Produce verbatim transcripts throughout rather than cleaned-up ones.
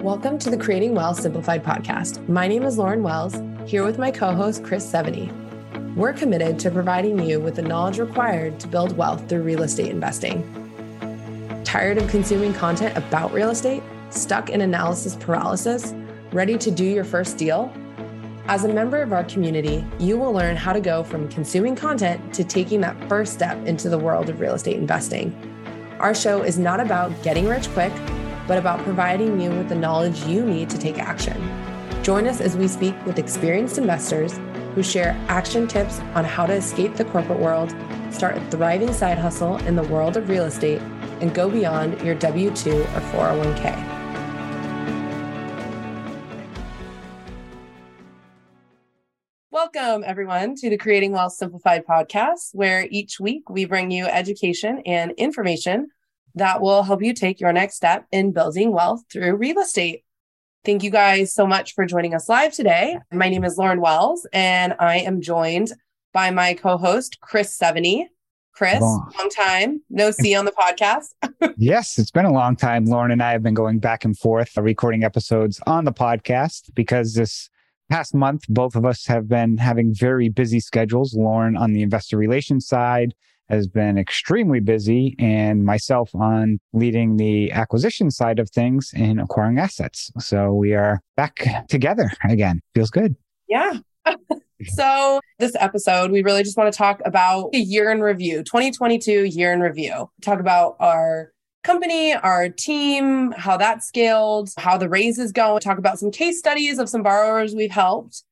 Welcome to the Creating Wealth Simplified podcast. My name is Lauren Wells, here with my co-host, Chris Seveny. We're committed to providing you with the knowledge required to build wealth through real estate investing. Tired of consuming content about real estate? Stuck in analysis paralysis? Ready to do your first deal? As a member of our community, you will learn how to go from consuming content to taking that first step into the world of real estate investing. Our show is not about getting rich quick, but about providing you with the knowledge you need to take action. Join us as we speak with experienced investors who share action tips on how to escape the corporate world, start a thriving side hustle in the world of real estate, and go beyond your W two or four oh one k. Welcome, everyone, to the Creating Wealth Simplified podcast, where each week we bring you education and information that will help you take your next step in building wealth through real estate. Thank you guys so much for joining us live today. My name is Lauren Wells, and I am joined by my co-host, Chris Seveny. Chris, long, long time, no see on the podcast. Yes, it's been a long time. Lauren and I have been going back and forth, recording episodes on the podcast because this past month, both of us have been having very busy schedules. Lauren on the investor relations side has been extremely busy, and myself on leading the acquisition side of things and acquiring assets. So we are back together again. Feels good. Yeah. So this episode, we really just want to talk about a year in review, twenty twenty-two year in review. Talk about our company, our team, how that scaled, how the raise is going. Talk about some case studies of some borrowers we've helped,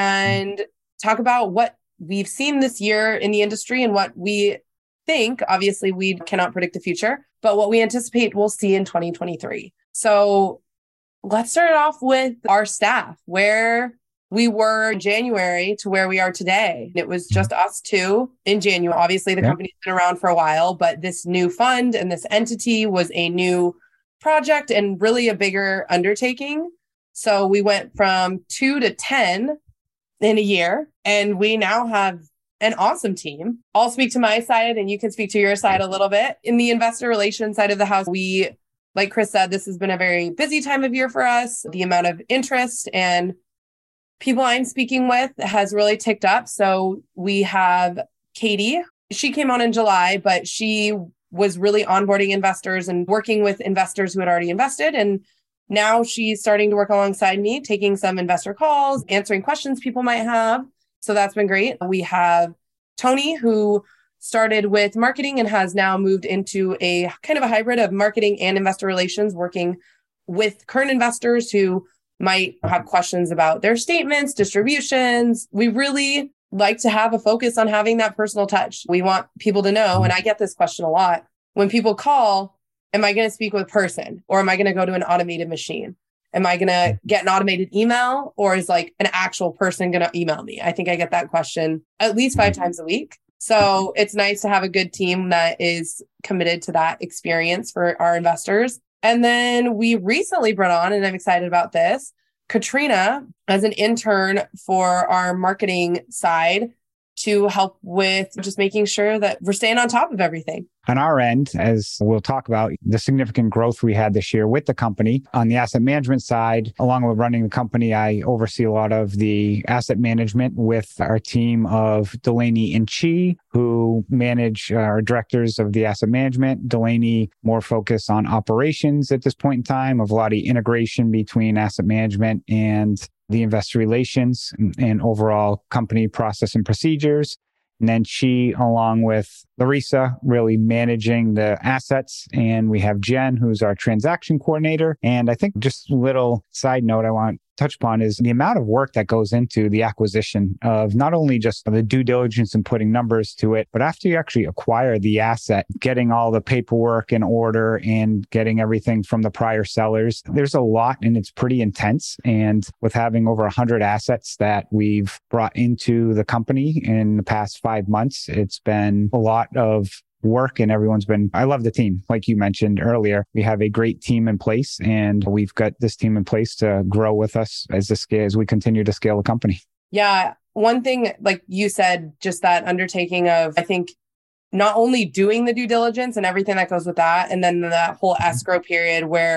and talk about what we've seen this year in the industry and what we think. Obviously, we cannot predict the future, but what we anticipate we'll see in twenty twenty-three. So let's start off with our staff, where we were in January to where we are today. It was just us two in January. Obviously, the yeah. company's been around for a while, but this new fund and this entity was a new project and really a bigger undertaking. So we went from two to ten in a year, and we now have an awesome team. I'll speak to my side and you can speak to your side a little bit. In the investor relations side of the house, we, like Chris said, this has been a very busy time of year for us. The amount of interest and people I'm speaking with has really ticked up. So we have Katie. She came on in July, but she was really onboarding investors and working with investors who had already invested. And now she's starting to work alongside me, taking some investor calls, answering questions people might have. So that's been great. We have Tony, who started with marketing and has now moved into a kind of a hybrid of marketing and investor relations, working with current investors who might have questions about their statements, distributions. We really like to have a focus on having that personal touch. We want people to know, and I get this question a lot, when people call, am I going to speak with a person, or am I going to go to an automated machine? Am I going to get an automated email, or is like an actual person going to email me? I think I get that question at least five times a week. So it's nice to have a good team that is committed to that experience for our investors. And then we recently brought on, and I'm excited about this, Katrina as an intern for our marketing side to help with just making sure that we're staying on top of everything. On our end, as we'll talk about, the significant growth we had this year with the company. On the asset management side, along with running the company, I oversee a lot of the asset management with our team of Delaney and Chi, who manage our directors of the asset management. Delaney more focused on operations at this point in time, of a lot of integration between asset management and the investor relations and, and overall company process and procedures. And then she, along with Larissa, really managing the assets. And we have Jen, who's our transaction coordinator. And I think just a little side note I want to touch upon is the amount of work that goes into the acquisition of not only just the due diligence and putting numbers to it, but after you actually acquire the asset, getting all the paperwork in order and getting everything from the prior sellers. There's a lot, and it's pretty intense. And with having over one hundred assets that we've brought into the company in the past five months, it's been a lot of work, and everyone's been, I love the team. Like you mentioned earlier, we have a great team in place, and we've got this team in place to grow with us as the scale, as we continue to scale the company. Yeah. One thing, like you said, just that undertaking of, I think, not only doing the due diligence and everything that goes with that, and then that whole escrow period where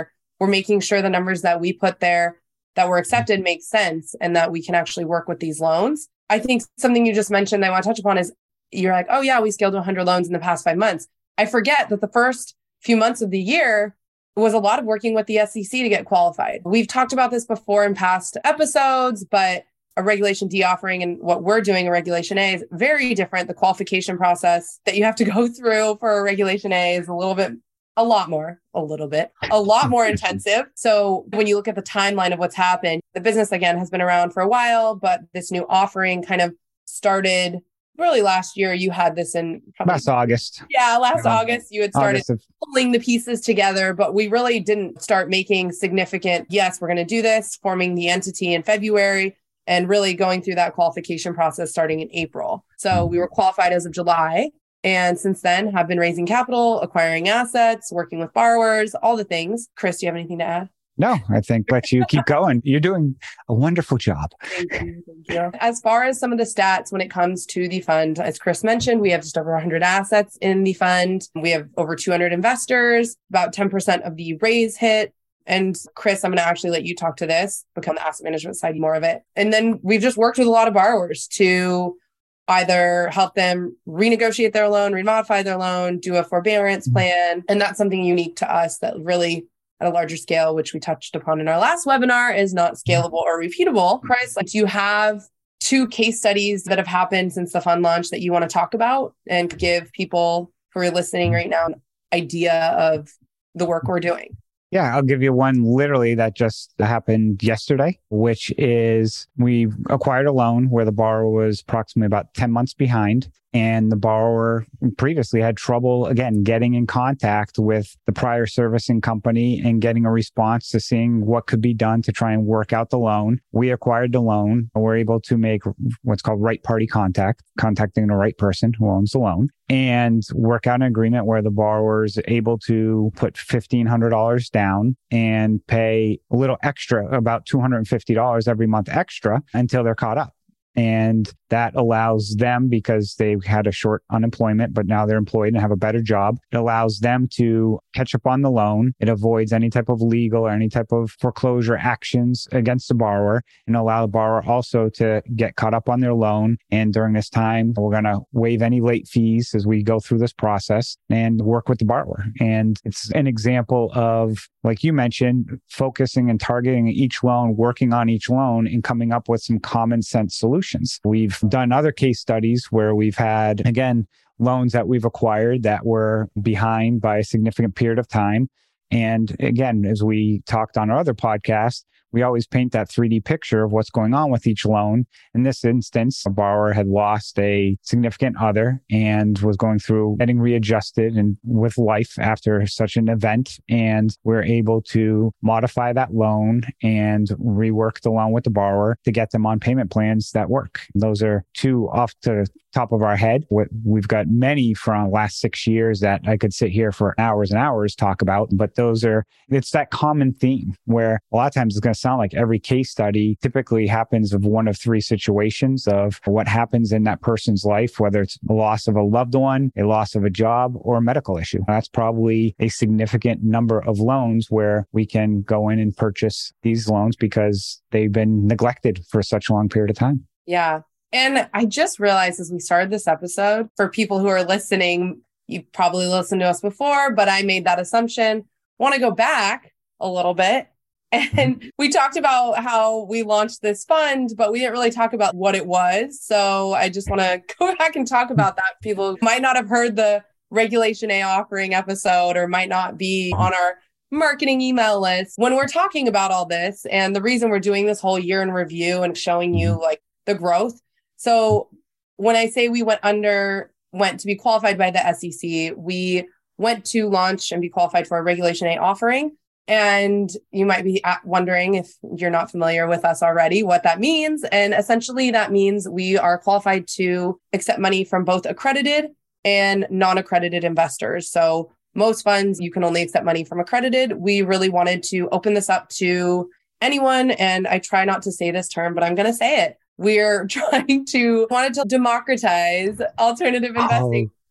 we're making sure the numbers that we put there that were accepted make sense and that we can actually work with these loans. I think something you just mentioned that I want to touch upon is you're like, oh yeah, we scaled to one hundred loans in the past five months. I forget that the first few months of the year was a lot of working with the S E C to get qualified. We've talked about this before in past episodes, but a Regulation D offering and what we're doing in Regulation A is very different. The qualification process that you have to go through for a Regulation A is a little bit, a lot more, a little bit, a lot more intensive. So when you look at the timeline of what's happened, the business again has been around for a while, but this new offering kind of started really last year. You had this in probably, last August. Yeah, last yeah. August, you had started of- pulling the pieces together, but we really didn't start making significant, yes, we're going to do this, forming the entity in February and really going through that qualification process starting in April. So we were qualified as of July. And since then have been raising capital, acquiring assets, working with borrowers, all the things. Chris, do you have anything to add? No, I think let you keep going. You're doing a wonderful job. Thank you. Thank you. As far as some of the stats when it comes to the fund, as Chris mentioned, we have just over one hundred assets in the fund. We have over two hundred investors, about ten percent of the raise hit. And Chris, I'm going to actually let you talk to this, become the asset management side, more of it. And then we've just worked with a lot of borrowers to either help them renegotiate their loan, remodify their loan, do a forbearance plan. And that's something unique to us that really at a larger scale, which we touched upon in our last webinar, is not scalable or repeatable. Chris, like, do you have two case studies that have happened since the fund launch that you want to talk about and give people who are listening right now an idea of the work we're doing? Yeah, I'll give you one literally that just happened yesterday, which is we acquired a loan where the borrower was approximately about ten months behind. And the borrower previously had trouble, again, getting in contact with the prior servicing company and getting a response to seeing what could be done to try and work out the loan. We acquired the loan. We're able to make what's called right party contact, contacting the right person who owns the loan, and work out an agreement where the borrower is able to put fifteen hundred dollars down and pay a little extra, about two hundred fifty dollars every month extra until they're caught up. And that allows them, because they had a short unemployment, but now they're employed and have a better job. It allows them to catch up on the loan. It avoids any type of legal or any type of foreclosure actions against the borrower, and allow the borrower also to get caught up on their loan. And during this time, we're going to waive any late fees as we go through this process and work with the borrower. And it's an example of, like you mentioned, focusing and targeting each loan, working on each loan and coming up with some common sense solutions. We've done other case studies where we've had, again, loans that we've acquired that were behind by a significant period of time. And again, as we talked on our other podcast, we always paint that three D picture of what's going on with each loan. In this instance, a borrower had lost a significant other and was going through getting readjusted and with life after such an event. And we're able to modify that loan and rework the loan with the borrower to get them on payment plans that work. Those are two off the top of our head. We've got many from the last six years that I could sit here for hours and hours talk about, but those are, it's that common theme where a lot of times it's going to sound like every case study typically happens of one of three situations of what happens in that person's life, whether it's a loss of a loved one, a loss of a job, or a medical issue. That's probably a significant number of loans where we can go in and purchase these loans because they've been neglected for such a long period of time. Yeah. And I just realized as we started this episode, for people who are listening, you've probably listened to us before, but I made that assumption. Want to go back a little bit. And we talked about how we launched this fund, but we didn't really talk about what it was. So I just want to go back and talk about that. People might not have heard the Regulation A offering episode or might not be on our marketing email list. When we're talking about all this, and the reason we're doing this whole year in review and showing you like the growth. So when I say we went under, went to be qualified by the S E C, we went to launch and be qualified for a Regulation A offering. And you might be wondering, if you're not familiar with us already, what that means. And essentially that means we are qualified to accept money from both accredited and non-accredited investors. So most funds, you can only accept money from accredited. We really wanted to open this up to anyone. And I try not to say this term, but I'm going to say it. We're trying to, wanted to democratize alternative investing.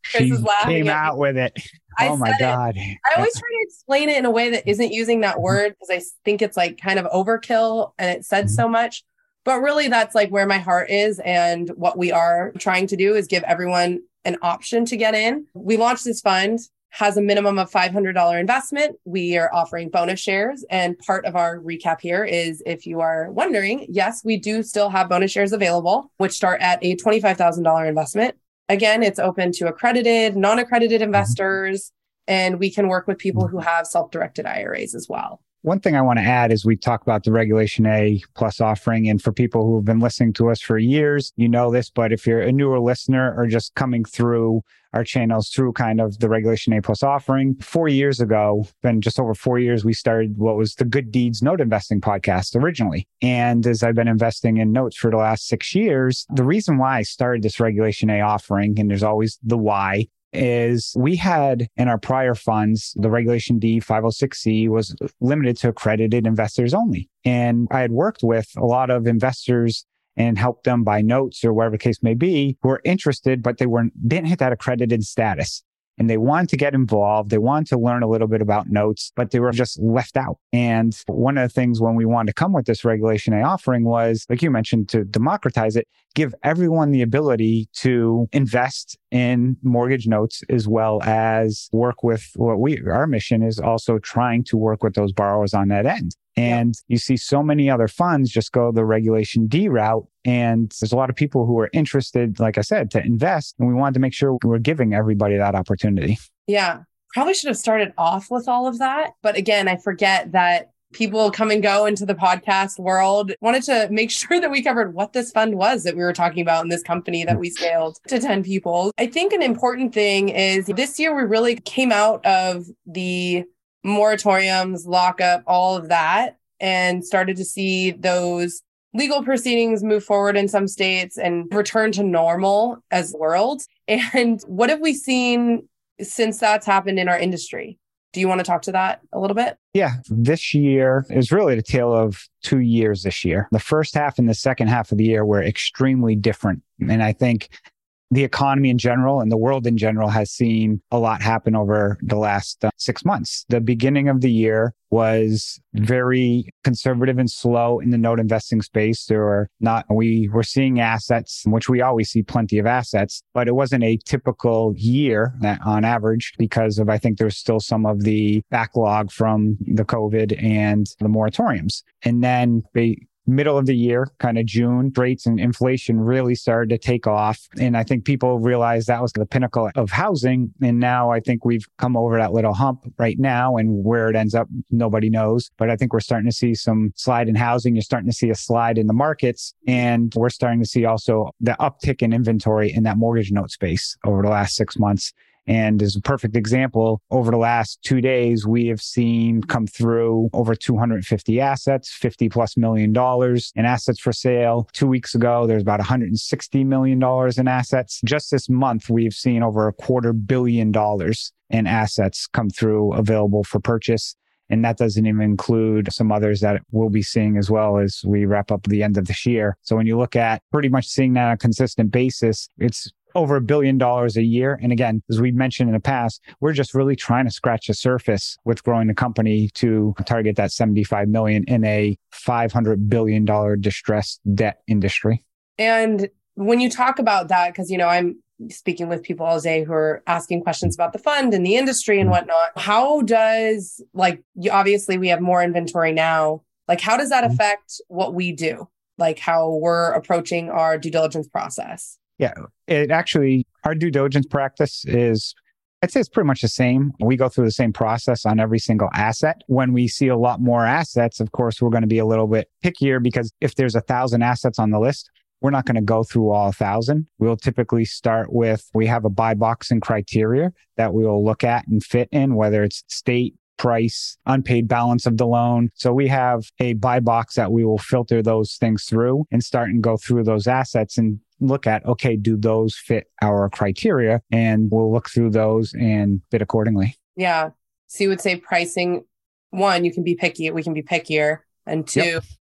Chris She is laughing came at me. out with it. I Oh my said it. God. I always try to explain it in a way that isn't using that word because I think it's like kind of overkill and it said so much. But really, that's like where my heart is. And what we are trying to do is give everyone an option to get in. We launched this fund, has a minimum of five hundred dollars investment. We are offering bonus shares. And part of our recap here is if you are wondering, yes, we do still have bonus shares available, which start at a twenty-five thousand dollars investment. Again, it's open to accredited, non-accredited investors, and we can work with people who have self-directed I R As as well. One thing I want to add is we talk about the Regulation A plus offering. And for people who have been listening to us for years, you know this, but if you're a newer listener or just coming through our channels through kind of the Regulation A plus offering, four years ago, been just over four years, we started what was the Good Deeds Note Investing podcast originally. And as I've been investing in notes for the last six years, the reason why I started this Regulation A offering, and there's always the why, is we had in our prior funds, the Regulation D five oh six C was limited to accredited investors only. And I had worked with a lot of investors and helped them buy notes or whatever the case may be who were interested, but they weren't, didn't hit that accredited status. And they wanted to get involved. They wanted to learn a little bit about notes, but they were just left out. And one of the things when we wanted to come with this Regulation A offering was, like you mentioned, to democratize it, give everyone the ability to invest in mortgage notes, as well as work with what we, our mission is also trying to work with those borrowers on that end. And you see so many other funds just go the Regulation D route. And there's a lot of people who are interested, like I said, to invest. And we wanted to make sure we're giving everybody that opportunity. Yeah. Probably should have started off with all of that. But again, I forget that people come and go into the podcast world. Wanted to make sure that we covered what this fund was that we were talking about in this company that we scaled to ten people. I think an important thing is this year we really came out of the moratoriums, lockup, all of that, and started to see those legal proceedings move forward in some states and return to normal as a world. And what have we seen since that's happened in our industry? Do you want to talk to that a little bit? Yeah, this year is really the tale of two years this year. The first half and the second half of the year were extremely different. And I think the economy in general and the world in general has seen a lot happen over the last uh, six months. The beginning of the year was very conservative and slow in the note investing space. There were not, we were seeing assets, which we always see plenty of assets, but it wasn't a typical year on average because of, I think there's still some of the backlog from the COVID and the moratoriums. And then they, middle of the year, kind of June, rates and inflation really started to take off. And I think people realized that was the pinnacle of housing. And now I think we've come over that little hump right now, and where it ends up, nobody knows. But I think we're starting to see some slide in housing. You're starting to see a slide in the markets. And we're starting to see also the uptick in inventory in that mortgage note space over the last six months. And as a perfect example, over the last two days, we have seen come through over two hundred fifty assets, fifty plus million dollars in assets for sale. Two weeks ago, there's about one hundred sixty million dollars in assets. Just this month, we've seen over a quarter billion dollars in assets come through available for purchase. And that doesn't even include some others that we'll be seeing as well as we wrap up the end of this year. So when you look at pretty much seeing that on a consistent basis, it's over a billion dollars a year. And again, as we mentioned in the past, we're just really trying to scratch the surface with growing the company to target that seventy-five million in a five hundred billion dollars distressed debt industry. And when you talk about that, because, you know, I'm speaking with people all day who are asking questions about the fund and the industry and whatnot, how does, like, you, obviously we have more inventory now. Like, how does that affect what we do? Like how we're approaching our due diligence process? Yeah, it actually, our due diligence practice is, I'd say it's pretty much the same. We go through the same process on every single asset. When we see a lot more assets, of course, we're going to be a little bit pickier because if there's a thousand assets on the list, we're not going to go through all a thousand. We'll typically start with, we have a buy box and criteria that we will look at and fit in, whether it's state, price, unpaid balance of the loan. So we have a buy box that we will filter those things through and start and go through those assets and look at, okay, do those fit our criteria? And we'll look through those and bid accordingly. Yeah. So you would say pricing, one, you can be picky, we can be pickier. And two, yep.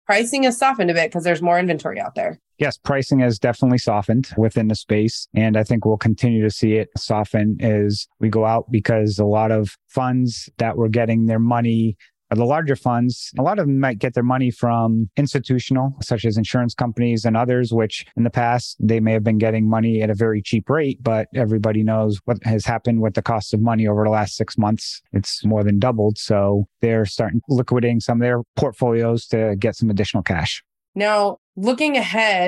pricing has softened a bit because there's more inventory out there. Yes, pricing has definitely softened within the space. And I think we'll continue to see it soften as we go out, because a lot of funds that were getting their money, the larger funds, a lot of them might get their money from institutional, such as insurance companies and others, which in the past, they may have been getting money at a very cheap rate, but everybody knows what has happened with the cost of money over the last six months. It's more than doubled. So they're starting liquidating some of their portfolios to get some additional cash. Now, looking ahead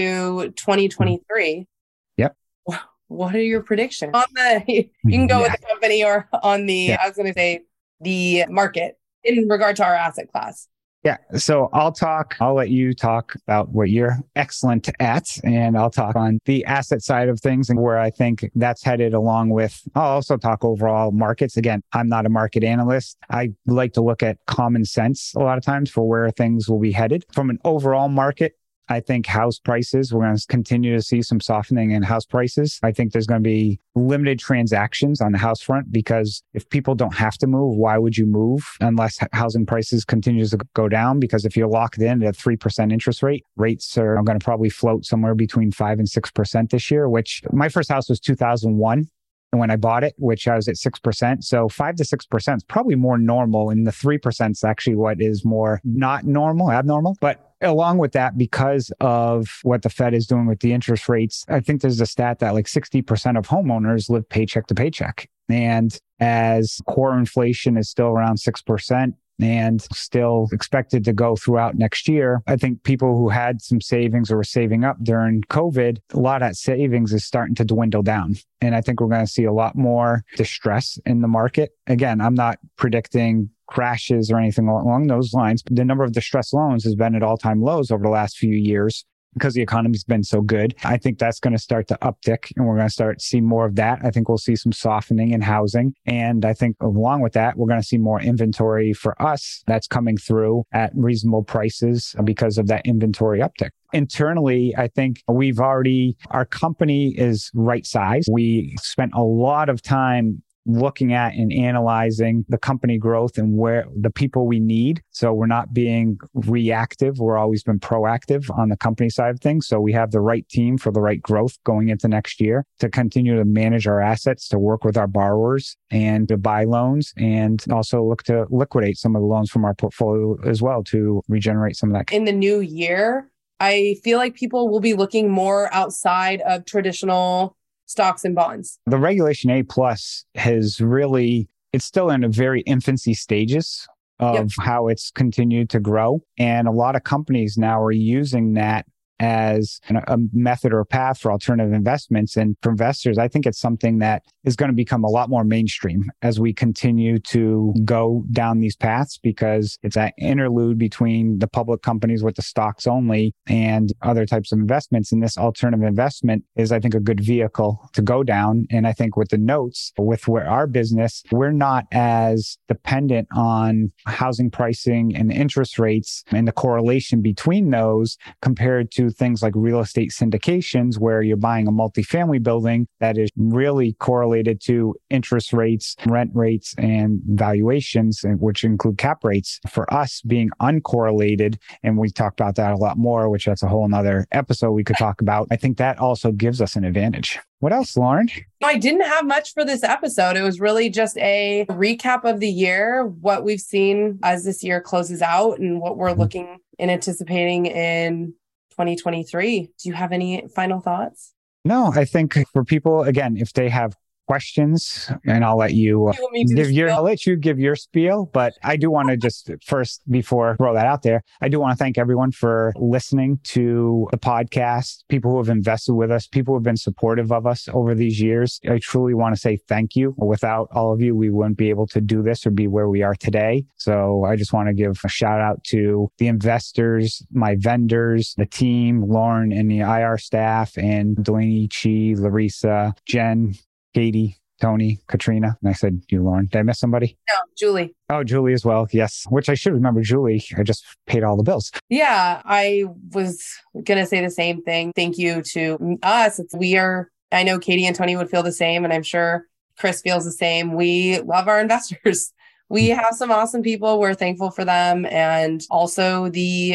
to twenty twenty-three, yep. What are your predictions on the, you can go yeah. with the company or on the, yeah. I was going to say the market in regard to our asset class? Yeah. So I'll talk, I'll let you talk about what you're excellent at, and I'll talk on the asset side of things and where I think that's headed, along with, I'll also talk overall markets. Again, I'm not a market analyst. I like to look at common sense a lot of times for where things will be headed. From an overall market, I think house prices, we're going to continue to see some softening in house prices. I think there's going to be limited transactions on the house front, because if people don't have to move, why would you move unless housing prices continues to go down? Because if you're locked in at a three percent interest rate, rates are going to probably float somewhere between five and six percent this year, which my first house was two thousand one. And when I bought it, which I was at six percent. So five to six percent is probably more normal. And the three percent is actually what is more not normal, abnormal. But along with that, because of what the Fed is doing with the interest rates, I think there's a stat that like sixty percent of homeowners live paycheck to paycheck. And as core inflation is still around six percent, and still expected to go throughout next year, I think people who had some savings or were saving up during COVID, a lot of that savings is starting to dwindle down. And I think we're going to see a lot more distress in the market. Again, I'm not predicting crashes or anything along those lines. The number of distressed loans has been at all-time lows over the last few years, because the economy's been so good. I think that's going to start to uptick, and we're going to start to see more of that. I think we'll see some softening in housing. And I think along with that, we're going to see more inventory for us that's coming through at reasonable prices because of that inventory uptick. Internally, I think we've already, our company is right size. We spent a lot of time looking at and analyzing the company growth and where the people we need. So we're not being reactive. We're always been proactive on the company side of things. So we have the right team for the right growth going into next year to continue to manage our assets, to work with our borrowers and to buy loans, and also look to liquidate some of the loans from our portfolio as well to regenerate some of that. In the new year, I feel like people will be looking more outside of traditional stocks and bonds. The Regulation A plus has really, it's still in a very infancy stages of yep. how it's continued to grow. And a lot of companies now are using that as a method or path for alternative investments. And for investors, I think it's something that is going to become a lot more mainstream as we continue to go down these paths, because it's an interlude between the public companies with the stocks only and other types of investments. And this alternative investment is, I think, a good vehicle to go down. And I think with the notes, with where our business, we're not as dependent on housing pricing and interest rates and the correlation between those compared to things like real estate syndications, where you're buying a multifamily building that is really correlated to interest rates, rent rates, and valuations, which include cap rates. For us being uncorrelated, and we talk about that a lot more, which that's a whole nother episode we could talk about. I think that also gives us an advantage. What else, Lauren? I didn't have much for this episode. It was really just a recap of the year, what we've seen as this year closes out, and what we're looking and anticipating in twenty twenty-three. Do you have any final thoughts? No, I think for people, again, if they have questions, and I'll let you, uh, you give your, I'll let you give your spiel, but I do want to just first, before I throw that out there, I do want to thank everyone for listening to the podcast, people who have invested with us, people who have been supportive of us over these years. I truly want to say thank you. Without all of you, we wouldn't be able to do this or be where we are today. So I just want to give a shout out to the investors, my vendors, the team, Lauren and the I R staff, and Delaney, Chi, Larissa, Jen, Katie, Tony, Katrina. And I said you, Lauren. Did I miss somebody? No, Julie. Oh, Julie as well. Yes. Which I should remember Julie. I just paid all the bills. Yeah, I was going to say the same thing. Thank you to us. It's, we are, I know Katie and Tony would feel the same, and I'm sure Chris feels the same. We love our investors. We have some awesome people. We're thankful for them. And also the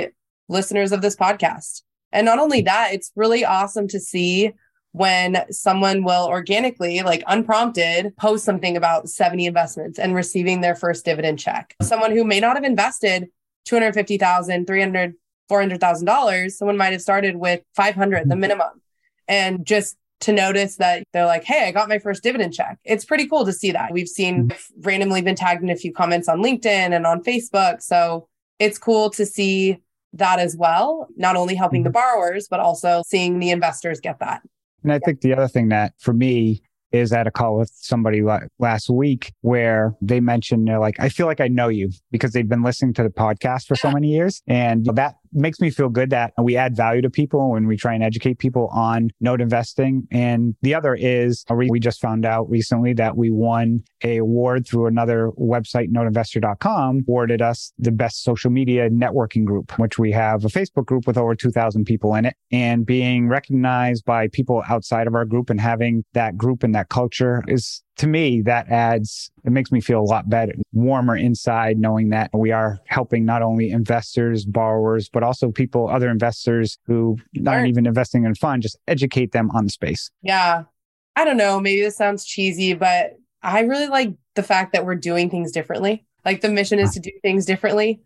listeners of this podcast. And not only that, it's really awesome to see when someone will organically, like unprompted, post something about seventy investments and receiving their first dividend check. Someone who may not have invested two hundred fifty thousand dollars, three hundred thousand dollars, four hundred thousand dollars, someone might have started with five hundred dollars, the minimum. And just to notice that they're like, hey, I got my first dividend check. It's pretty cool to see that. We've seen randomly been tagged in a few comments on LinkedIn and on Facebook. So it's cool to see that as well, not only helping the borrowers, but also seeing the investors get that. And I think the other thing that for me is at a call with somebody last week where they mentioned, they're like, I feel like I know you because they've been listening to the podcast for so many years. And that makes me feel good that we add value to people when we try and educate people on note investing. And the other is we just found out recently that we won a award through another website, note investor dot com, awarded us the best social media networking group, which we have a Facebook group with over two thousand people in it. And being recognized by people outside of our group and having that group and that culture is, to me, that adds, it makes me feel a lot better, warmer inside, knowing that we are helping not only investors, borrowers, but also people, other investors who aren't even investing in a fund, just educate them on the space. Yeah. I don't know, maybe this sounds cheesy, but I really like the fact that we're doing things differently. Like the mission is to do things differently.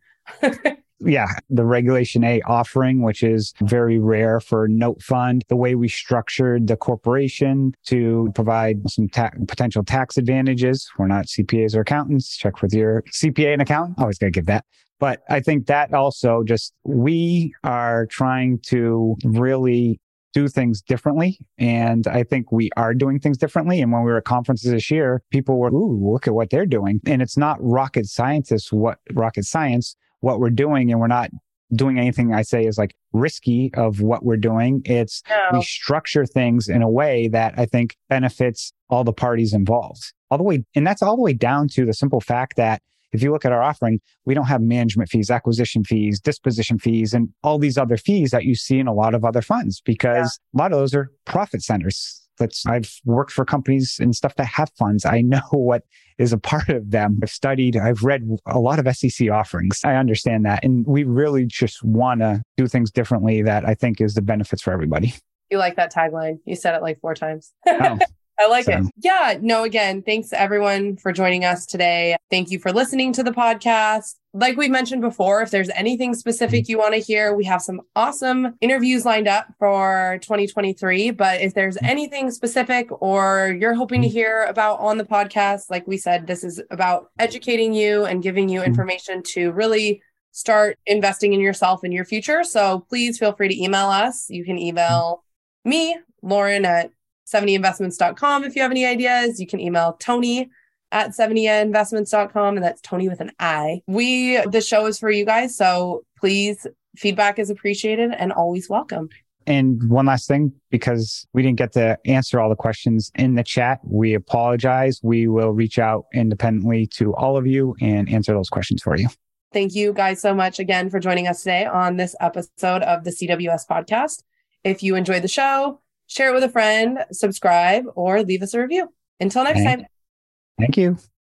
Yeah, the Regulation A offering, which is very rare for note fund, the way we structured the corporation to provide some ta- potential tax advantages. We're not C P As or accountants. Check with your C P A and accountant. Always got to give that. But I think that also just, we are trying to really do things differently. And I think we are doing things differently. And when we were at conferences this year, people were, ooh, look at what they're doing. And it's not rocket scientists, what rocket science, what we're doing. And we're not doing anything I say is like risky of what we're doing. It's no. We structure things in a way that I think benefits all the parties involved. All the way, and that's all the way down to the simple fact that if you look at our offering, we don't have management fees, acquisition fees, disposition fees, and all these other fees that you see in a lot of other funds, because yeah. a lot of those are profit centers. That's, I've worked for companies and stuff that have funds. I know what is a part of them. I've studied, I've read a lot of S E C offerings. I understand that. And we really just want to do things differently that I think is the benefits for everybody. You like that tagline? You said it like four times. Oh. I like so. it. Yeah. No, again, thanks everyone for joining us today. Thank you for listening to the podcast. Like we mentioned before, if there's anything specific you want to hear, we have some awesome interviews lined up for twenty twenty-three. But if there's anything specific or you're hoping to hear about on the podcast, like we said, this is about educating you and giving you information to really start investing in yourself and your future. So please feel free to email us. You can email me, Lauren, at seventy investments dot com. If you have any ideas, you can email Tony at seventy investments dot com. And that's Tony with an I. We, the show is for you guys. So please, feedback is appreciated and always welcome. And one last thing, because we didn't get to answer all the questions in the chat, we apologize. We will reach out independently to all of you and answer those questions for you. Thank you guys so much again for joining us today on this episode of the C W S podcast. If you enjoyed the show, share it with a friend, subscribe, or leave us a review. Until next Thank, time. Thank you.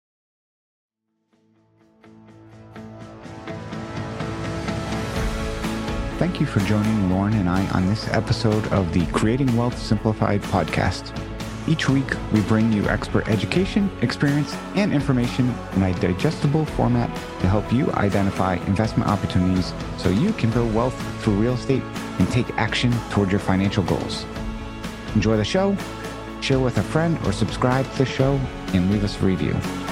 Thank you for joining Lauren and I on this episode of the Creating Wealth Simplified podcast. Each week, we bring you expert education, experience, and information in a digestible format to help you identify investment opportunities so you can build wealth through real estate and take action toward your financial goals. Enjoy the show, share with a friend, or subscribe to the show and leave us a review.